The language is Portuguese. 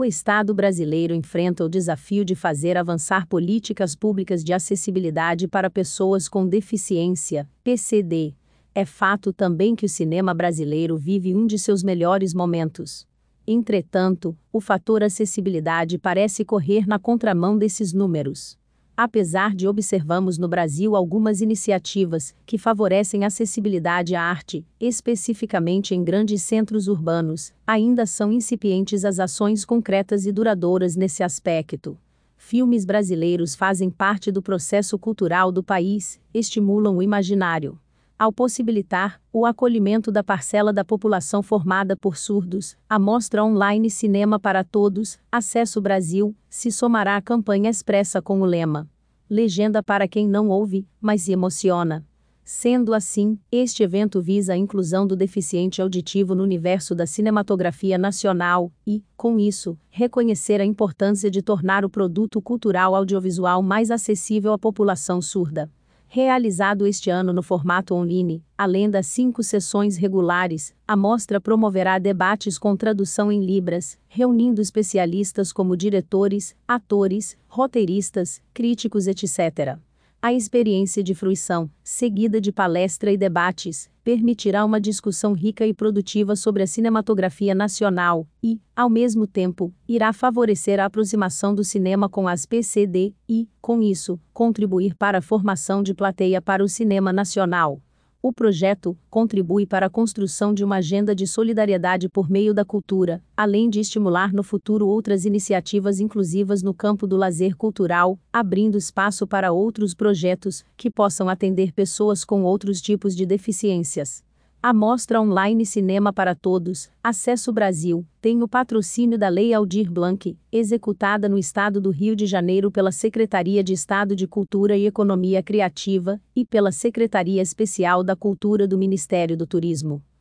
O Estado brasileiro enfrenta o desafio de fazer avançar políticas públicas de acessibilidade para pessoas com deficiência, PCD. É fato também que o cinema brasileiro vive um de seus melhores momentos. Entretanto, o fator acessibilidade parece correr na contramão desses números. Apesar de observarmos no Brasil algumas iniciativas que favorecem a acessibilidade à arte, especificamente em grandes centros urbanos, ainda são incipientes as ações concretas e duradouras nesse aspecto. Filmes brasileiros fazem parte do processo cultural do país, estimulam o imaginário. Ao possibilitar o acolhimento da parcela da população formada por surdos, a mostra online Cinema para Todos, Acesso Brasil, se somará à campanha expressa com o lema Legenda para quem não ouve, mas se emociona. Sendo assim, este evento visa a inclusão do deficiente auditivo no universo da cinematografia nacional e, com isso, reconhecer a importância de tornar o produto cultural audiovisual mais acessível à população surda. Realizado este ano no formato online, além das 5 sessões regulares, a mostra promoverá debates com tradução em Libras, reunindo especialistas como diretores, atores, roteiristas, críticos, etc. A experiência de fruição, seguida de palestra e debates, permitirá uma discussão rica e produtiva sobre a cinematografia nacional e, ao mesmo tempo, irá favorecer a aproximação do cinema com as PCD e, com isso, contribuir para a formação de plateia para o cinema nacional. O projeto contribui para a construção de uma agenda de solidariedade por meio da cultura, além de estimular no futuro outras iniciativas inclusivas no campo do lazer cultural, abrindo espaço para outros projetos que possam atender pessoas com outros tipos de deficiências. A mostra online Cinema para Todos, Acesso Brasil, tem o patrocínio da Lei Aldir Blanc, executada no Estado do Rio de Janeiro pela Secretaria de Estado de Cultura e Economia Criativa, e pela Secretaria Especial da Cultura do Ministério do Turismo.